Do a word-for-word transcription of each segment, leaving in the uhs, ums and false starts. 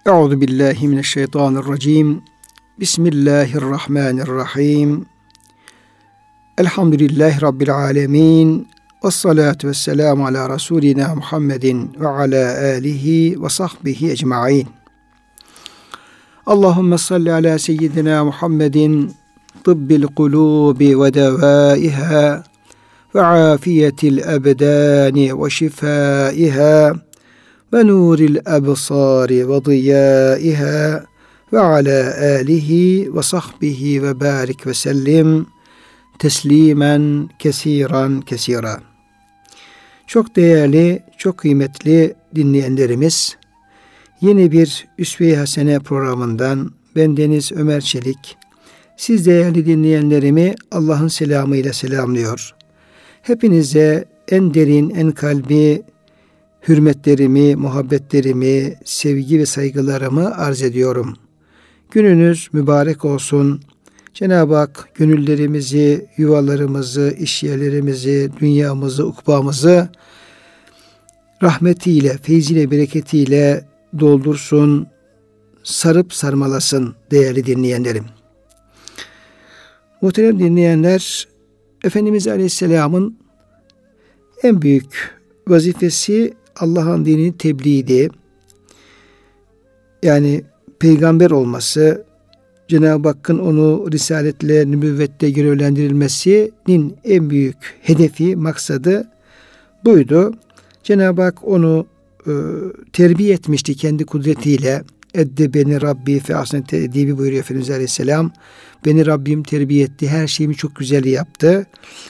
Euzu billahi mineşşeytanirracim. Bismillahirrahmanirrahim. Elhamdülillahi Rabbil alemin. Vessalatu vesselamu ala Resulina Muhammedin ve ala alihi ve sahbihi ecma'in. Allahümme salli ala seyyidina Muhammedin tıbbil kulubi ve devaiha ve afiyetil ebdani ve şifaiha ve nuril ebsari ve diyaiha ve ala alihi ve sahbihi ve barik ve sellim teslimen kesiran kesira. Çok değerli, çok kıymetli dinleyenlerimiz, yeni bir Üsve-i Hasene programından bendeniz Ömer Çelik, siz değerli dinleyenlerimi Allah'ın selamıyla selamlıyor. Hepinize en derin, en kalbi hürmetlerimi, muhabbetlerimi, sevgi ve saygılarımı arz ediyorum. Gününüz mübarek olsun. Cenab-ı Hak gönüllerimizi, yuvalarımızı, işyerlerimizi, dünyamızı, ukbamızı rahmetiyle, feyziyle, bereketiyle doldursun, sarıp sarmalasın değerli dinleyenlerim. Muhterem dinleyenler, Efendimiz Aleyhisselam'ın en büyük vazifesi Allah'ın dinini tebliğdi. Yani peygamber olması, Cenab-ı Hakk'ın onu risaletle, nübüvvette görevlendirilmesinin en büyük hedefi, maksadı buydu. Cenab-ı Hak onu e, terbiye etmişti kendi kudretiyle. Edde beni Rabbi fe ahsene te'dibi buyuruyor Efendimiz Aleyhisselam. Beni Rabbim terbiye etti, her şeyimi çok güzel yaptı.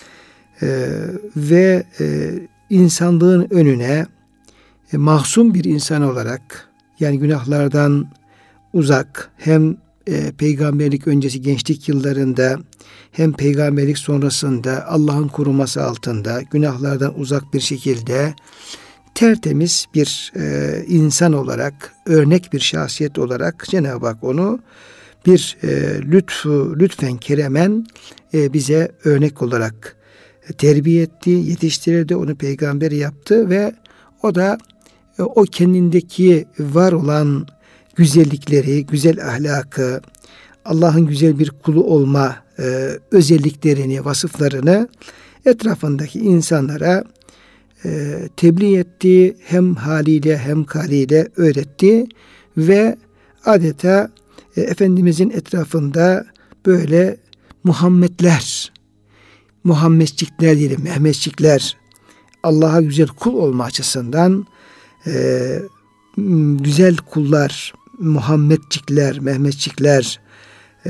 E, ve e, insanlığın önüne e, mahzun bir insan olarak, yani günahlardan uzak, hem e, peygamberlik öncesi gençlik yıllarında hem peygamberlik sonrasında Allah'ın koruması altında günahlardan uzak bir şekilde tertemiz bir e, insan olarak, örnek bir şahsiyet olarak Cenab-ı Hak onu bir e, lütfu, lütfen keremen e, bize örnek olarak terbiye etti, yetiştirdi, onu peygamber yaptı ve o da e, o kendindeki var olan güzellikleri, güzel ahlakı, Allah'ın güzel bir kulu olma e, özelliklerini, vasıflarını etrafındaki insanlara e, tebliğ etti. Hem haliyle hem kaliyle öğretti ve adeta e, Efendimizin etrafında böyle Muhammedler, Muhammedcikler diyelim, Mehmetçikler, Allah'a güzel kul olma açısından e, güzel kullar, Muhammedcikler, Mehmetçikler e,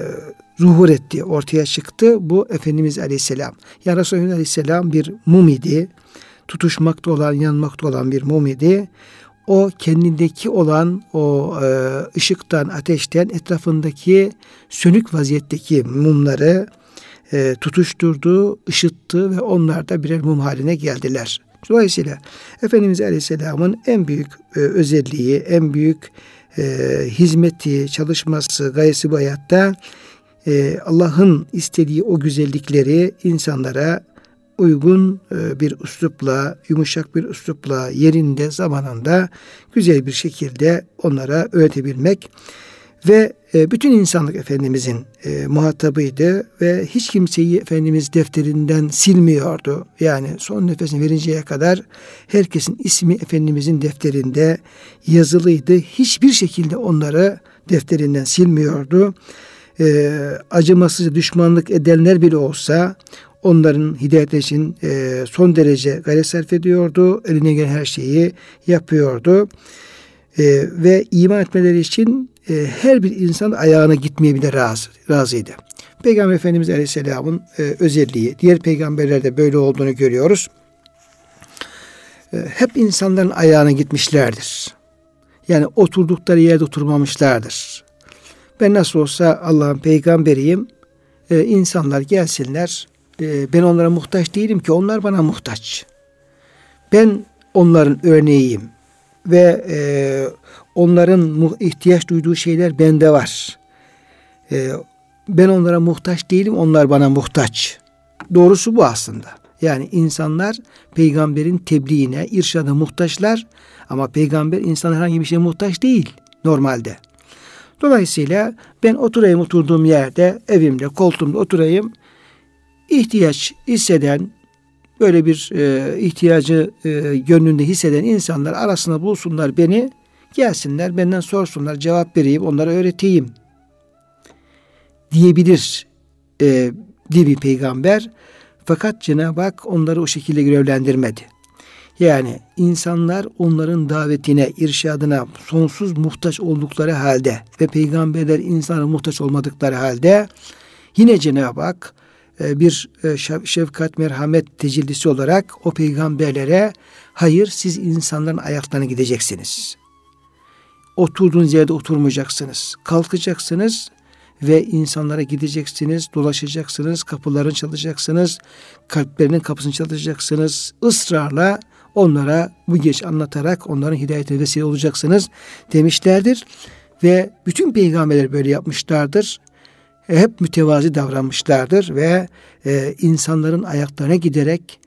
zuhur etti, ortaya çıktı. Bu Efendimiz Aleyhisselam. Yani Resulullah Aleyhisselam bir mum idi. Tutuşmakta olan, yanmakta olan bir mum idi. O kendindeki olan o e, ışıktan, ateşten etrafındaki sönük vaziyetteki mumları e, tutuşturdu, ışıttı ve onlar da birer mum haline geldiler. Dolayısıyla Efendimiz Aleyhisselam'ın en büyük e, özelliği, en büyük e, hizmeti, çalışması, gayesi bu hayatta e, Allah'ın istediği o güzellikleri insanlara uygun e, bir üslupla, yumuşak bir üslupla, yerinde, zamanında güzel bir şekilde onlara öğretebilmek ve e, bütün insanlık Efendimizin e, muhatabıydı ve hiç kimseyi Efendimiz defterinden silmiyordu. Yani son nefesini verinceye kadar herkesin ismi Efendimizin defterinde yazılıydı. Hiçbir şekilde onları defterinden silmiyordu. E, acımasız düşmanlık edenler bile olsa onların hidayeti için e, son derece gayret sarf ediyordu. Eline gelen her şeyi yapıyordu. E, ve iman etmeleri için e, her bir insan ayağına gitmeye bile razı, razıydı. Peygamber Efendimiz Aleyhisselam'ın e, özelliği, diğer peygamberlerde böyle olduğunu görüyoruz. E, hep insanların ayağına gitmişlerdir. Yani oturdukları yerde oturmamışlardır. Ben nasıl olsa Allah'ın peygamberiyim, e, insanlar gelsinler, e, ben onlara muhtaç değilim ki onlar bana muhtaç. Ben onların örneğiyim ve e, onların ihtiyaç duyduğu şeyler bende var. E, ben onlara muhtaç değilim, onlar bana muhtaç. Doğrusu bu aslında. Yani insanlar peygamberin tebliğine, irşadına muhtaçlar ama peygamber insan herhangi bir şeye muhtaç değil. normalde. Dolayısıyla ben oturayım oturduğum yerde, evimde, koltuğumda oturayım. İhtiyaç hisseden, böyle bir e, ihtiyacı e, gönlünde hisseden insanlar arasında bulsunlar beni, gelsinler benden sorsunlar, cevap vereyim, onlara öğreteyim diyebilir e, diye bir peygamber. Fakat Cenab-ı Hak onları o şekilde görevlendirmedi. Yani insanlar onların davetine, irşadına sonsuz muhtaç oldukları halde ve peygamberler insana muhtaç olmadıkları halde yine Cenab-ı Hak bir şefkat, merhamet tecellisi olarak o peygamberlere hayır siz insanların ayaklarına gideceksiniz. Oturduğunuz yerde oturmayacaksınız. Kalkacaksınız ve insanlara gideceksiniz, dolaşacaksınız, kapılarını çalacaksınız, kalplerinin kapısını çalacaksınız. Israrla onlara bu geç anlatarak onların hidayetine vesile olacaksınız demişlerdir. Ve bütün peygamberler böyle yapmışlardır. Hep mütevazi davranmışlardır ve e, insanların ayaklarına giderek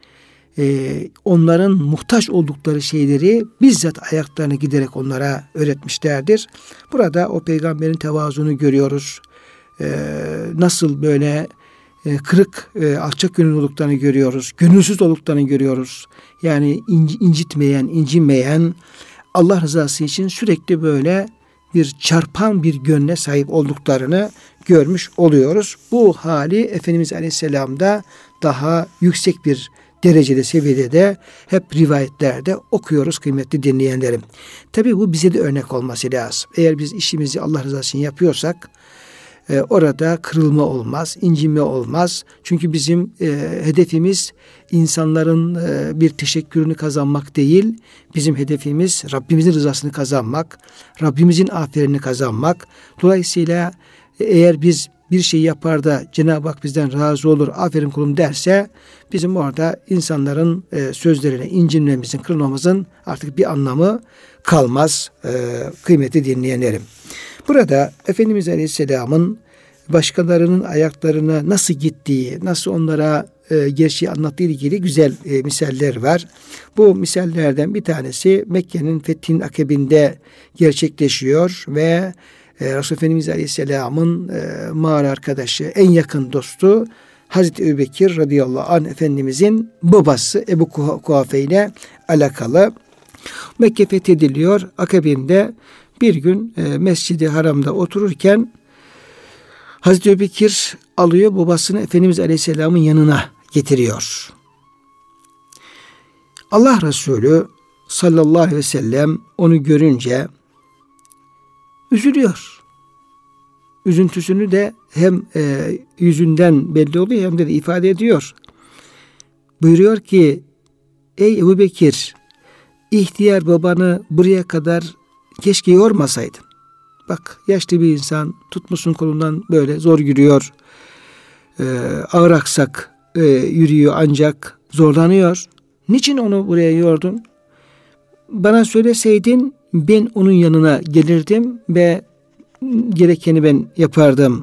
e, onların muhtaç oldukları şeyleri bizzat ayaklarına giderek onlara öğretmişlerdir. Burada o peygamberin tevazunu görüyoruz. E, nasıl böyle e, kırık, e, alçak gönüllü olduklarını görüyoruz. Gönülsüz olduklarını görüyoruz. Yani inc- incitmeyen, incinmeyen, Allah rızası için sürekli böyle bir çarpan bir gönle sahip olduklarını görmüş oluyoruz. Bu hali Efendimiz Aleyhisselam'da daha yüksek bir derecede, seviyede de hep rivayetlerde okuyoruz kıymetli dinleyenlerim. Tabii bu bize de örnek olması lazım. Eğer biz işimizi Allah rızası için yapıyorsak e, orada kırılma olmaz, incinme olmaz. Çünkü bizim e, hedefimiz insanların e, bir teşekkürünü kazanmak değil. Bizim hedefimiz Rabbimizin rızasını kazanmak, Rabbimizin aferinini kazanmak. Dolayısıyla eğer biz bir şey yapar da Cenab-ı Hak bizden razı olur, aferin kulum derse bizim orada insanların e, sözlerine incinmemizin, kırılmamızın artık bir anlamı kalmaz e, kıymetli dinleyenlerim. Burada Efendimiz Aleyhisselam'ın başkalarının ayaklarına nasıl gittiği, nasıl onlara e, gerçeği anlattığı ile ilgili güzel e, misaller var. Bu misallerden bir tanesi Mekke'nin fethinin akabinde gerçekleşiyor ve e, Resulullah Efendimiz Aleyhisselam'ın e, mağara arkadaşı, en yakın dostu Hazreti Ebubekir radıyallahu anh Efendimizin babası Ebu Kuhafe ile alakalı. Mekke fethediliyor. Akabinde bir gün e, Mescid-i Haram'da otururken Hazreti Ebubekir alıyor babasını Efendimiz Aleyhisselam'ın yanına getiriyor. Allah Resulü sallallahu aleyhi ve sellem onu görünce üzülüyor. Üzüntüsünü de hem e, yüzünden belli oluyor hem de, de ifade ediyor. Buyuruyor ki ey Ebubekir, ihtiyar babanı buraya kadar keşke yormasaydın. Bak yaşlı bir insan, tutmuşsun kolundan böyle zor yürüyor. Ee, ağır aksak e, yürüyor ancak zorlanıyor. Niçin onu buraya yordun? Bana söyleseydin ben onun yanına gelirdim ve gerekeni ben yapardım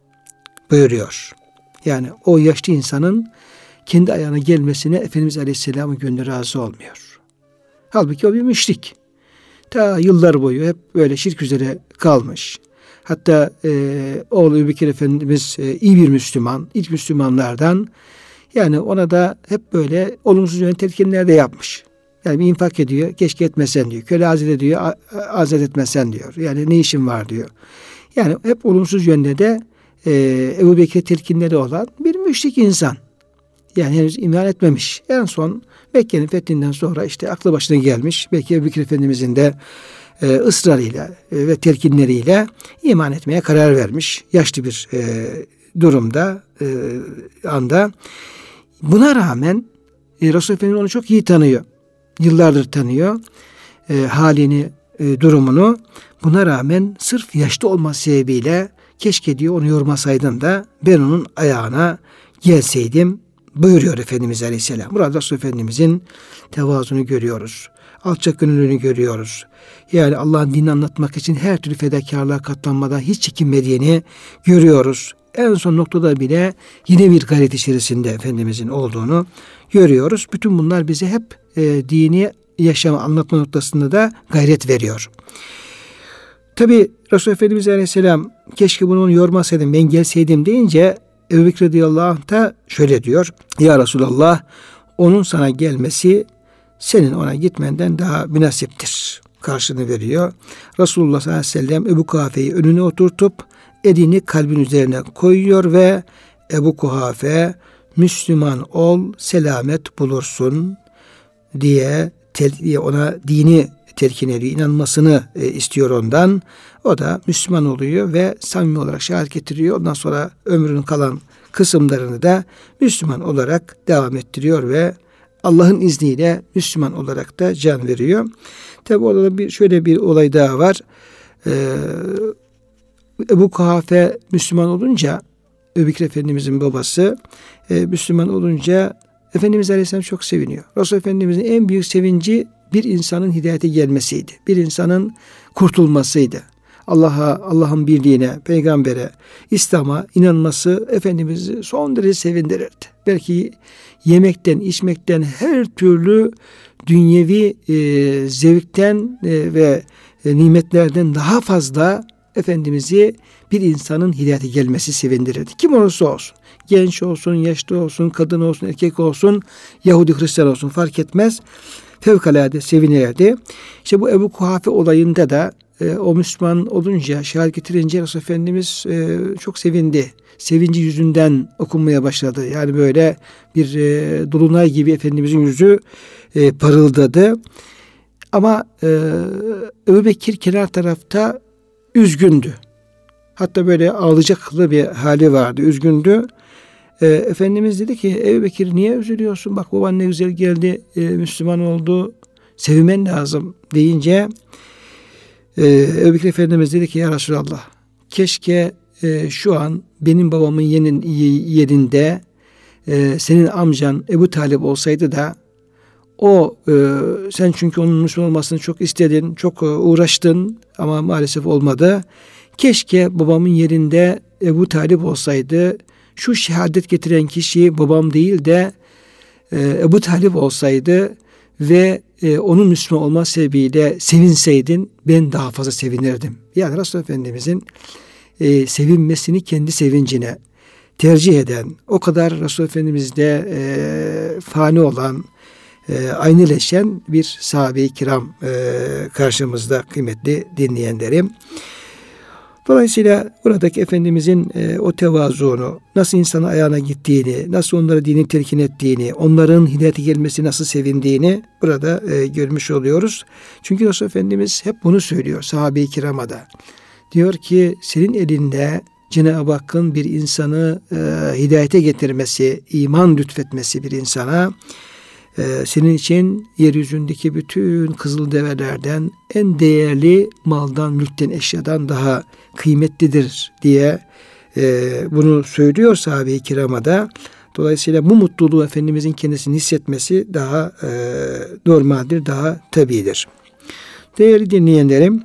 buyuruyor. Yani o yaşlı insanın kendi ayağına gelmesine Efendimiz Aleyhisselam'ın gönlü razı olmuyor. Halbuki o bir müşrik. Ta yıllar boyu hep böyle şirk üzere kalmış. Hatta e, oğlu Ebubekir Efendimiz e, iyi bir Müslüman, ilk Müslümanlardan. Yani ona da hep böyle olumsuz yönden telkinler de yapmış. Yani bir infak ediyor, keşke etmesen diyor. Köle azat ediyor, azat etmesen diyor. Yani ne işin var diyor. Yani hep olumsuz yönde de e, Ebubekir telkinleri olan bir müşrik insan. Yani henüz iman etmemiş. En son Mekke'nin fethinden sonra işte aklı başına gelmiş. Belki Ebubekir Efendimizin de e, ısrarıyla e, ve telkinleriyle iman etmeye karar vermiş. Yaşlı bir e, durumda, e, anda. Buna rağmen e, Resulullah Efendimiz onu çok iyi tanıyor. Yıllardır tanıyor. E, halini, e, durumunu. Buna rağmen sırf yaşlı olması sebebiyle keşke diyor onu yormasaydın da ben onun ayağına gelseydim buyuruyor Efendimiz Aleyhisselam. Burada Resulullah Efendimizin tevazunu görüyoruz. Alçak gönüllülüğünü görüyoruz. Yani Allah'ın dinini anlatmak için her türlü fedakarlığa katlanmadan hiç çekinmediğini görüyoruz. En son noktada bile yine bir gayret içerisinde Efendimizin olduğunu görüyoruz. Bütün bunlar bize hep e, dini yaşama, anlatma noktasında da gayret veriyor. Tabi Resulullah Efendimiz Aleyhisselam keşke bunu yormasaydım, ben gelseydim deyince Ebu Bekir radıyallahu anh da şöyle diyor. Ya Resulallah, onun sana gelmesi senin ona gitmenden daha münasiptir karşılığını veriyor. Resulullah sallallahu aleyhi ve sellem Ebu Kuhafe'yi önüne oturtup elini kalbin üzerine koyuyor ve Ebu Kuhafe, Müslüman ol, selamet bulursun diye, diye ona dini telkin ediyor, inanmasını e, istiyor ondan. O da Müslüman oluyor ve samimi olarak şehadet getiriyor. Ondan sonra ömrünün kalan kısımlarını da Müslüman olarak devam ettiriyor ve Allah'ın izniyle Müslüman olarak da can veriyor. Tabi orada bir şöyle bir olay daha var. Ee, Ebu Kuhafe Müslüman olunca, Ebu Bekir Efendimizin babası e, Müslüman olunca Efendimiz Aleyhisselam çok seviniyor. Resulullah Efendimizin en büyük sevinci bir insanın hidayete gelmesiydi. Bir insanın kurtulmasıydı. Allah'a, Allah'ın birliğine, peygambere, İslam'a inanması Efendimiz'i son derece sevindirirdi. Belki yemekten, içmekten, her türlü dünyevi e, zevkten e, ve e, nimetlerden daha fazla Efendimiz'i bir insanın hidayete gelmesi sevindirirdi. Kim olursa olsun. Genç olsun, yaşlı olsun, kadın olsun, erkek olsun, Yahudi, Hristiyan olsun fark etmez. Fevkalade sevinirdi. İşte bu Ebu Kuhafe olayında da e, o Müslüman olunca, şehadet getirince Resulullah Efendimiz e, çok sevindi. Sevinci yüzünden okunmaya başladı. Yani böyle bir e, dolunay gibi Efendimizin yüzü e, parıldadı. Ama e, Ebu Bekir kenar tarafta üzgündü. Hatta böyle ağlayacaklı bir hali vardı, üzgündü. E, Efendimiz dedi ki, Ebu Bekir niye üzülüyorsun? Bak baban ne güzel geldi, e, Müslüman oldu, sevmen lazım deyince e, Ebu Bekir Efendimiz dedi ki, ya Resulallah, keşke e, şu an benim babamın yerin, yerinde e, senin amcan Ebu Talib olsaydı da o e, sen çünkü onun Müslüman olmasını çok istedin, çok e, uğraştın ama maalesef olmadı. Keşke babamın yerinde Ebu Talib olsaydı, şu şehadet getiren kişi babam değil de e, Ebu Talib olsaydı ve e, onun Müslüman olma sebebiyle sevinseydin, ben daha fazla sevinirdim. Yani Resulullah Efendimizin e, sevinmesini kendi sevincine tercih eden, o kadar Resulullah Efendimiz'de e, fani olan, e, aynıleşen bir sahabe-i kiram e, karşımızda kıymetli dinleyenlerim. Dolayısıyla buradaki Efendimizin e, o tevazuunu, nasıl insanın ayağına gittiğini, nasıl onlara dini telkin ettiğini, onların hidayete gelmesi nasıl sevindiğini burada e, görmüş oluyoruz. Çünkü Resulullah Efendimiz hep bunu söylüyor sahabe-i kirama da. Diyor ki senin elinde Cenab-ı Hakk'ın bir insanı e, hidayete getirmesi, iman lütfetmesi bir insana, e, senin için yeryüzündeki bütün kızıl develerden, en değerli maldan, mülkten, eşyadan daha kıymetlidir diye e, bunu söylüyor sahabe-i kirama da. Dolayısıyla bu mutluluğu Efendimizin kendisini hissetmesi daha e, normaldir, daha tabidir. Değerli dinleyenlerim,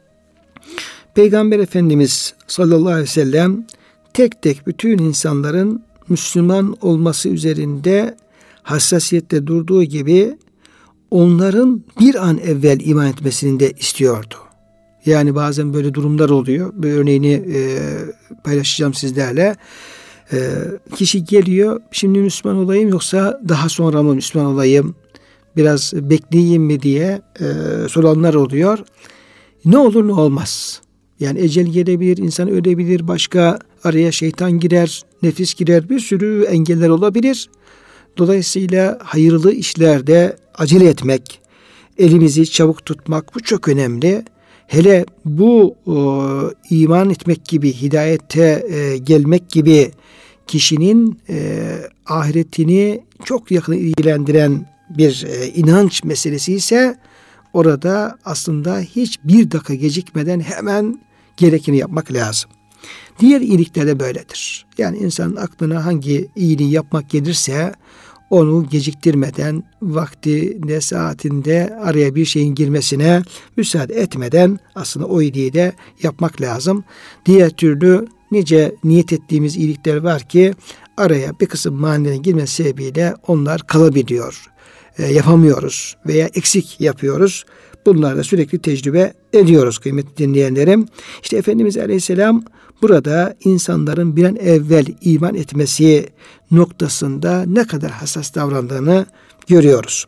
Peygamber Efendimiz sallallahu aleyhi ve sellem tek tek bütün insanların Müslüman olması üzerinde hassasiyetle durduğu gibi onların bir an evvel iman etmesini de istiyordu. Yani bazen böyle durumlar oluyor. Bir örneğini e, paylaşacağım sizlerle. E, kişi geliyor, şimdi Müslüman olayım yoksa daha sonra mı Müslüman olayım, biraz bekleyeyim mi diye e, soranlar oluyor. Ne olur ne olmaz. Yani ecel gelebilir, insan ölebilir, başka araya şeytan girer, nefis girer, bir sürü engeller olabilir. Dolayısıyla hayırlı işlerde acele etmek, elimizi çabuk tutmak, bu çok önemli. Hele bu o, iman etmek gibi, hidayete e, gelmek gibi kişinin e, ahiretini çok yakın ilgilendiren bir e, inanç meselesi ise orada aslında hiçbir dakika gecikmeden hemen gerekeni yapmak lazım. Diğer iyilikler de böyledir. Yani insanın aklına hangi iyiliği yapmak gelirse onu geciktirmeden, vaktinde, saatinde araya bir şeyin girmesine müsaade etmeden aslında o iyiliği de yapmak lazım. Diğer türlü nice niyet ettiğimiz iyilikler var ki araya bir kısım manilerin girmesi sebebiyle onlar kalabiliyor. E, yapamıyoruz veya eksik yapıyoruz. Bunları da sürekli tecrübe ediyoruz kıymetli dinleyenlerim. İşte Efendimiz Aleyhisselam burada insanların bir an evvel iman etmesi noktasında ne kadar hassas davrandığını görüyoruz.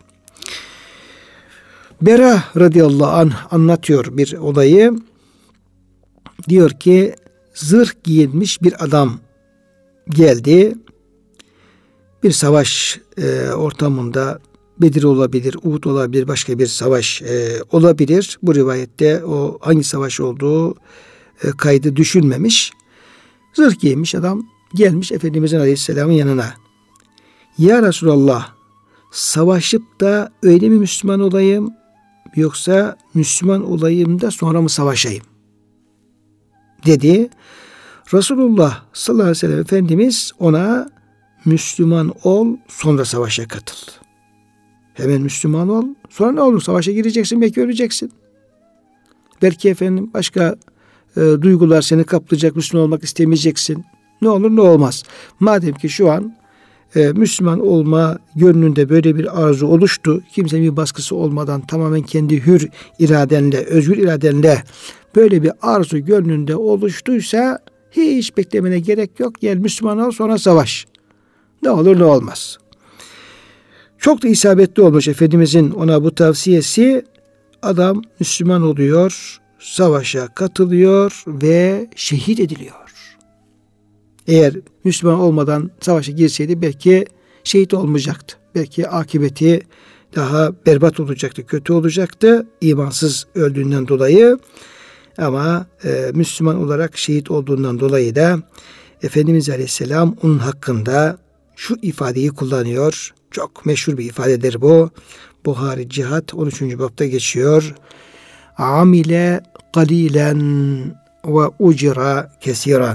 Bera radıyallahu anh anlatıyor bir olayı. Diyor ki zırh giyinmiş bir adam geldi. Bir savaş e, ortamında Bedir olabilir, Uhud olabilir, başka bir savaş e, olabilir. Bu rivayette o hangi savaş olduğu e, kaydı düşünmemiş. Zırh giymiş adam gelmiş Efendimizin Aleyhisselam'ın yanına. Ya Resulallah, savaşıp da öyle mi Müslüman olayım, yoksa Müslüman olayım da sonra mı savaşayım dedi. Resulullah sallallahu aleyhi ve sellem Efendimiz ona Müslüman ol, sonra savaşa katıl. Hemen Müslüman ol, sonra ne olur, savaşa gireceksin, belki öleceksin. Belki efendim başka e, duygular seni kaplayacak, Müslüman olmak istemeyeceksin. Ne olur ne olmaz. Madem ki şu an e, Müslüman olma gönlünde böyle bir arzu oluştu, kimsenin bir baskısı olmadan tamamen kendi hür iradenle, özgür iradenle böyle bir arzu gönlünde oluştuysa hiç beklemene gerek yok. Gel Müslüman ol, sonra savaş. Ne olur ne olmaz. Çok da isabetli olmuş Efendimizin ona bu tavsiyesi. Adam Müslüman oluyor, savaşa katılıyor ve şehit ediliyor. Eğer Müslüman olmadan savaşa girseydi belki şehit olmayacaktı. Belki akıbeti daha berbat olacaktı, kötü olacaktı. İmansız öldüğünden dolayı. Ama e, Müslüman olarak şehit olduğundan dolayı da Efendimiz Aleyhisselam onun hakkında şu ifadeyi kullanıyor. Çok meşhur bir ifadedir bu. Buhari Cihat on üçüncü bapta geçiyor. Amile qalilen ve ucira kesiran.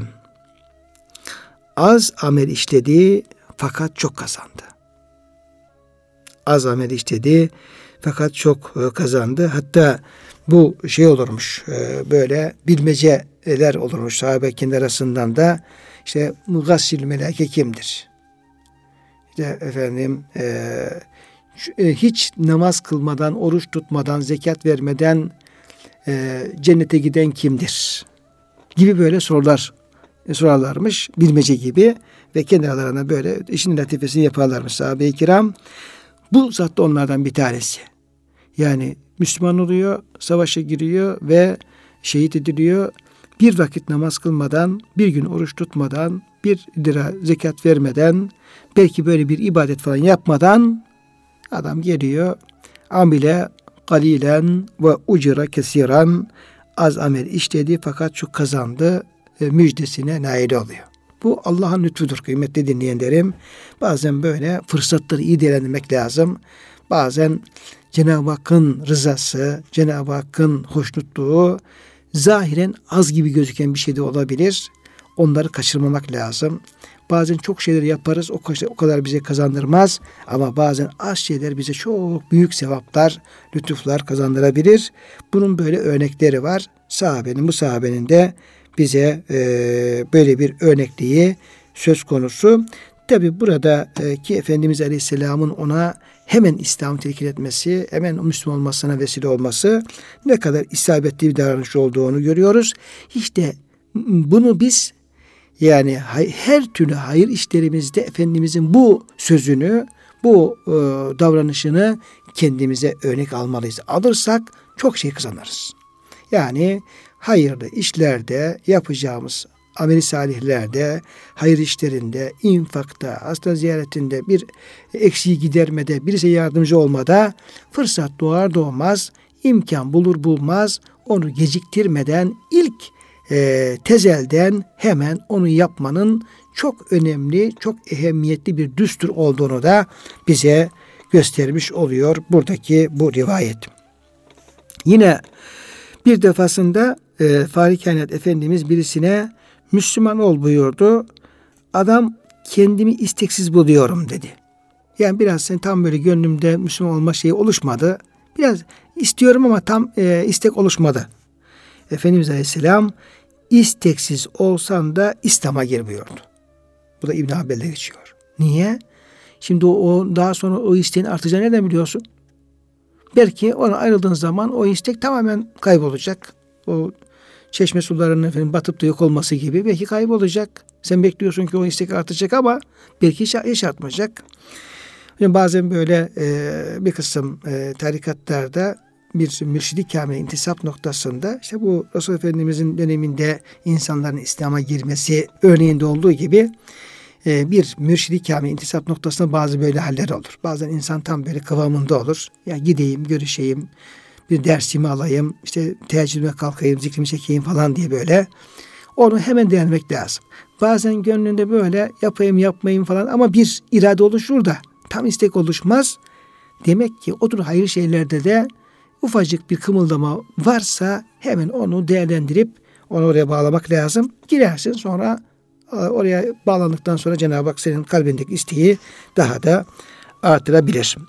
Az amel işledi fakat çok kazandı. Az amel işledi fakat çok kazandı. Hatta bu şey olurmuş, böyle bilmeceler olurmuş sahabe kendi arasından da. İşte mugassil meleke kimdir? İşte efendim e, hiç namaz kılmadan, oruç tutmadan, zekat vermeden e, cennete giden kimdir? Gibi böyle sorular sorarlarmış, bilmece gibi ve kendi aralarına böyle işin latifesini yaparlarmış sahabe-i kiram. Bu zat da onlardan bir tanesi. Yani Müslüman oluyor, savaşa giriyor ve şehit ediliyor. Bir vakit namaz kılmadan, bir gün oruç tutmadan, bir lira zekat vermeden, belki böyle bir ibadet falan yapmadan adam geliyor. Amile galilen ve ucira kesiran, az amel işledi fakat çok kazandı, e, müjdesine nail oluyor. Bu Allah'ın lütfudur kıymetli dinleyenlerim. Bazen böyle fırsatları iyi değerlendirmek lazım. Bazen Cenab-ı Hakk'ın rızası, Cenab-ı Hakk'ın hoşnutluğu zahiren az gibi gözüken bir şey de olabilir. Onları kaçırmamak lazım. Bazen çok şeyler yaparız, o kadar, o kadar bize kazandırmaz. Ama bazen az şeyler bize çok büyük sevaplar, lütuflar kazandırabilir. Bunun böyle örnekleri var. Sahabenin, bu sahabenin de bize e, böyle bir örnekliği söz konusu. Tabi burada e, ki Efendimiz Aleyhisselam'ın ona hemen İslam'ı telkin etmesi, hemen Müslüman olmasına vesile olması ne kadar isabetli bir davranış olduğunu görüyoruz. İşte bunu biz yani her türlü hayır işlerimizde Efendimizin bu sözünü, bu e, davranışını kendimize örnek almalıyız. Alırsak çok şey kazanırız. Yani hayırlı işlerde yapacağımız amel-i salihlerde, hayır işlerinde, infakta, hasta ziyaretinde, bir eksiği gidermede, birisi yardımcı olmada fırsat doğar doğmaz, imkan bulur bulmaz, onu geciktirmeden ilk e, tezelden hemen onu yapmanın çok önemli, çok ehemmiyetli bir düstur olduğunu da bize göstermiş oluyor buradaki bu rivayet. Yine bir defasında e, Fahri Kainat Efendimiz birisine Müslüman ol buyurdu. Adam kendimi isteksiz buluyorum dedi. Yani biraz sen tam böyle gönlümde Müslüman olma şeyi oluşmadı. Biraz istiyorum ama tam e, istek oluşmadı. Efendimiz Aleyhisselam isteksiz olsan da İslam'a gir buyurdu. Bu da İbn Haber'de geçiyor. Niye? Şimdi o, o daha sonra o isteğin artacağını nereden biliyorsun? Belki ona ayrıldığın zaman o istek tamamen kaybolacak. O çeşme sularının efendim batıp da yok olması gibi belki kaybolacak. Sen bekliyorsun ki o istek artacak ama belki hiç, hiç artmayacak. Yani bazen böyle e, bir kısım e, tarikatlarda bir mürşid-i kamil intisap noktasında işte bu Resul Efendimizin döneminde insanların İslam'a girmesi örneğinde olduğu gibi e, bir mürşid-i kamil intisap noktasında bazı böyle haller olur. Bazen insan tam böyle kıvamında olur. Ya gideyim, görüşeyim, bir dersimi alayım, işte teheccüdüme kalkayım, zikrimi çekeyim falan diye böyle. Onu hemen denemek lazım. Bazen gönlünde böyle yapayım yapmayayım falan ama bir irade oluşur da tam istek oluşmaz. Demek ki o tür hayır şeylerde de ufacık bir kımıldama varsa hemen onu değerlendirip onu oraya bağlamak lazım. Girersin, sonra oraya bağlandıktan sonra Cenab-ı Hak senin kalbindeki isteği daha da artırabilir.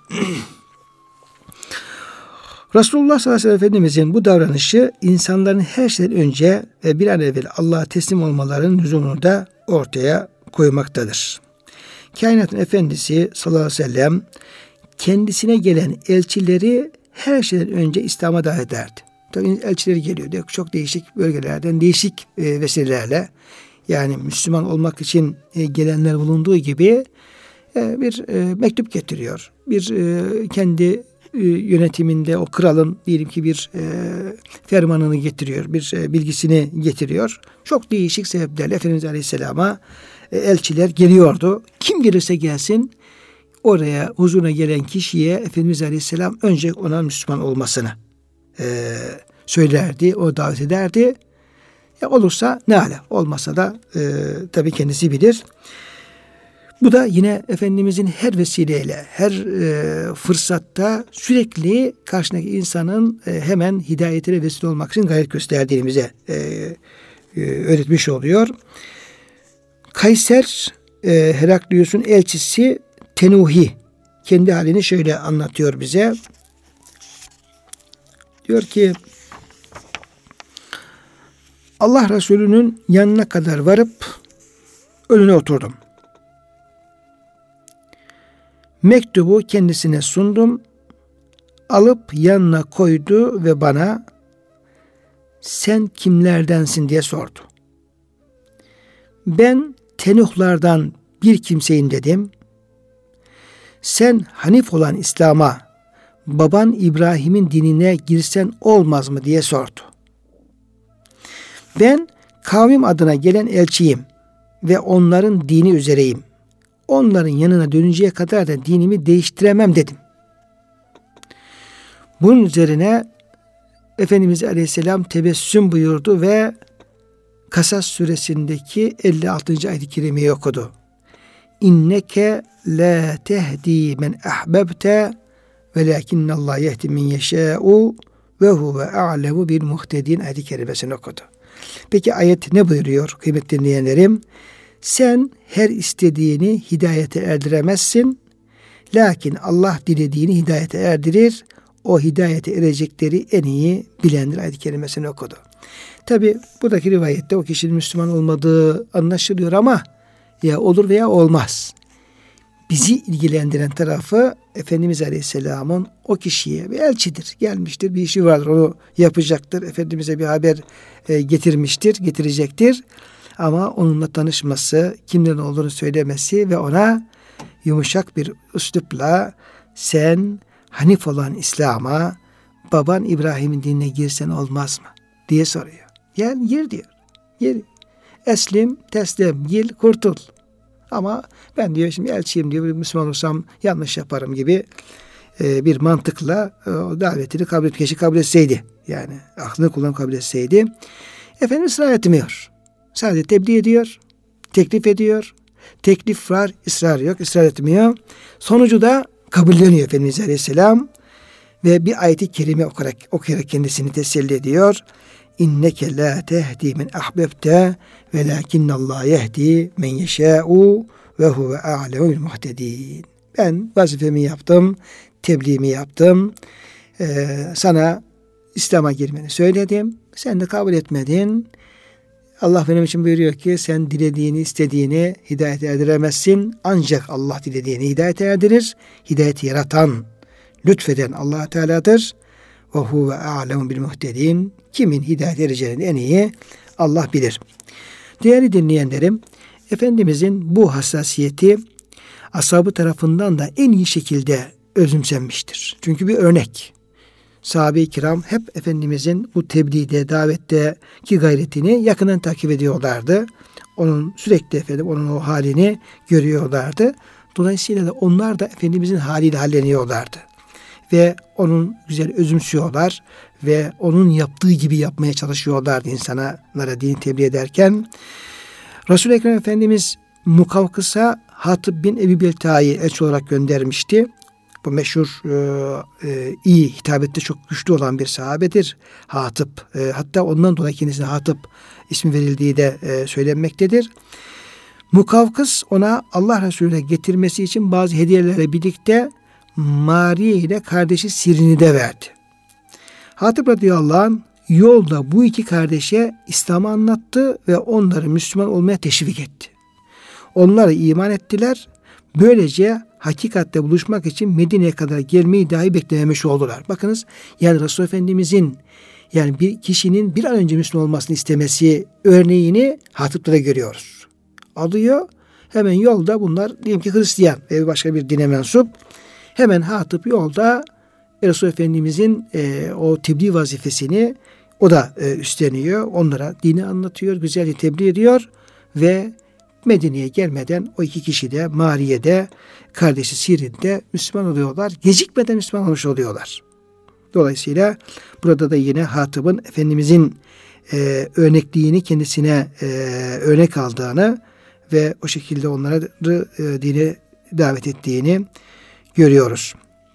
Resulullah sallallahu aleyhi ve sellem Efendimizin bu davranışı insanların her şeyden önce ve bir an evvel Allah'a teslim olmalarının lüzumunu da ortaya koymaktadır. Kainatın Efendisi sallallahu aleyhi ve sellem kendisine gelen elçileri her şeyden önce İslam'a davet ederdi. Tabii elçileri geliyordu çok değişik bölgelerden, değişik e, vesilelerle. Yani Müslüman olmak için e, gelenler bulunduğu gibi e, bir e, mektup getiriyor. Bir e, kendi e, yönetiminde o kralın diyelim ki bir e, fermanını getiriyor, bir e, bilgisini getiriyor. Çok değişik sebeplerle Efendimiz Aleyhisselam'a e, elçiler geliyordu. Kim gelirse gelsin oraya huzuruna gelen kişiye Efendimiz Aleyhisselam önce ona Müslüman olmasını e, söylerdi, o davet ederdi. Ya olursa ne ala, olmasa da e, tabii kendisi bilir. Bu da yine Efendimizin her vesileyle, her e, fırsatta sürekli karşındaki insanın e, hemen hidayetine vesile olmak için gayret gösterdiğimize e, e, öğretmiş oluyor. Kayser e, Heraklius'un elçisi Tenuhi kendi halini şöyle anlatıyor bize. Diyor ki Allah Resulü'nün yanına kadar varıp önüne oturdum. Mektubu kendisine sundum. Alıp yanına koydu ve bana sen kimlerdensin diye sordu. Ben Tenuhlardan bir kimseyim dedim. Sen Hanif olan İslam'a, baban İbrahim'in dinine girsen olmaz mı diye sordu. Ben kavmim adına gelen elçiyim ve onların dini üzereyim. Onların yanına dönünceye kadar da dinimi değiştiremem dedim. Bunun üzerine Efendimiz Aleyhisselam tebessüm buyurdu ve Kasas suresindeki elli altıncı ayet-i kerimeyi okudu. İnneke la tehdi men ahbebte velakinnallah yehdi men yeşâ'u ve huve a'lemu bil muhtedin ayet-i kerimesini okudu. Peki ayet ne buyuruyor kıymetli dinleyenlerim? Sen her istediğini hidayete erdiremezsin. Lakin Allah dilediğini hidayete erdirir. O hidayete erecekleri en iyi bilendir ayet-i kerimesini okudu. Tabi buradaki rivayette o kişinin Müslüman olmadığı anlaşılıyor ama ya olur veya olmaz. Bizi ilgilendiren tarafı Efendimiz Aleyhisselam'ın o kişiye bir elçidir. Gelmiştir, bir işi vardır, onu yapacaktır. Efendimiz'e bir haber e, getirmiştir, getirecektir. Ama onunla tanışması, kimden olduğunu söylemesi ve ona yumuşak bir üslupla sen Hanif olan İslam'a, baban İbrahim'in dinine girsen olmaz mı diye soruyor. Gel gir diyor. Gir. Eslim, teslim, gir, kurtul. Ama ben diyor şimdi elçiyim diyor, Müslüman olursam yanlış yaparım gibi e, bir mantıkla e, o davetini kabul et, kişi kabul etseydi. Yani aklını kullanıp kabul etseydi. Efendimiz ısrar etmiyor. Sadece tebliğ ediyor, teklif ediyor. Teklif var, ısrar yok, ısrar etmiyor. Sonucu da kabulleniyor Efendimiz Aleyhisselam ve bir ayet-i kerime okuyarak, okuyarak kendisini teselli ediyor. İnneke la tehdi men ahbebte velakinnallah yehdi men yeşâ'u ve huve a'lemu bil muhtedin. Ben vazifemi yaptım, tebliğimi yaptım. Ee, sana İslam'a girmeni söyledim. Sen de kabul etmedin. Allah benim için buyuruyor ki sen dilediğini, istediğini hidayete erdiremezsin. Ancak Allah dilediğini hidayete erdirir. Hidayeti yaratan, lütfeden Allah Teala'dır. Ve huve a'lemu bil muhtedin. Kimin hidayet edeceğini en iyi Allah bilir. Değerli dinleyenlerim, Efendimizin bu hassasiyeti ashabı tarafından da en iyi şekilde özümsenmiştir. Çünkü bir örnek. Sahabe-i kiram hep Efendimizin bu tebliğde, davetteki gayretini yakından takip ediyorlardı. Onun sürekli efendim onun o halini görüyorlardı. Dolayısıyla da onlar da Efendimizin haliyle halleniyorlardı. Ve onun güzel özümsüyorlar ve onun yaptığı gibi yapmaya çalışıyorlardı insanlara din tebliğ ederken. Resul-i Ekrem Efendimiz Mukavkıs'a Hatib bin Ebi Belta'yı elçi olarak göndermişti. Bu meşhur e, e, iyi hitabette çok güçlü olan bir sahabedir Hatib. E, hatta ondan dolayı kendisine Hatib ismi verildiği de e, söylenmektedir. Mukavkıs ona Allah Resulü'ne getirmesi için bazı hediyelerle birlikte Mariye ile kardeşi Sirin'i de verdi. Hatib radıyallahu anh yolda bu iki kardeşe İslam'ı anlattı ve onları Müslüman olmaya teşvik etti. Onlar iman ettiler. Böylece hakikatte buluşmak için Medine'ye kadar gelmeyi dahi beklememiş oldular. Bakınız yani Resul Efendimizin yani bir kişinin bir an önce Müslüman olmasını istemesi örneğini Hatip'te görüyoruz. Alıyor hemen yolda bunlar diyelim ki Hristiyan ve başka bir dine mensup. Hemen Hatip yolda Resul Efendimizin e, o tebliğ vazifesini o da e, üstleniyor. Onlara dini anlatıyor, güzelce tebliğ ediyor ve Medine'ye gelmeden o iki kişi de Mariye'de, kardeşi Sirin'de Müslüman oluyorlar. Gecikmeden Müslüman olmuş oluyorlar. Dolayısıyla burada da yine Hatib'in Efendimizin e, örnekliğini kendisine e, örnek aldığını ve o şekilde onları e, dine davet ettiğini görüyoruz.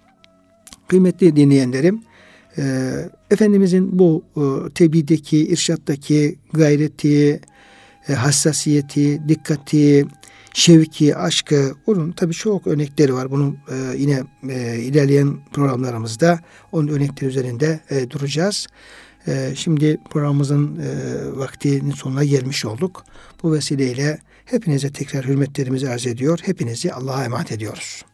Kıymetli dinleyenlerim, e, Efendimizin bu e, tebliğdeki, irşattaki gayreti, e, hassasiyeti, dikkati, şevki, aşkı, onun tabii çok örnekleri var. Bunun e, yine e, ilerleyen programlarımızda onun örnekleri üzerinde e, duracağız. E, şimdi programımızın e, vaktinin sonuna gelmiş olduk. Bu vesileyle hepinize tekrar hürmetlerimizi arz ediyor. Hepinizi Allah'a emanet ediyoruz.